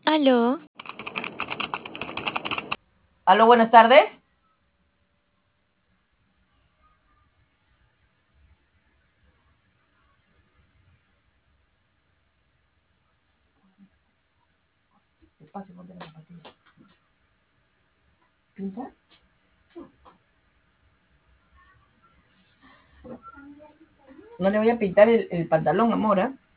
Aló, Aló, buenas tardes. Despacio, ponte la zapatilla. ¿Pinta? No le voy a pintar el pantalón, amor, ¿ah?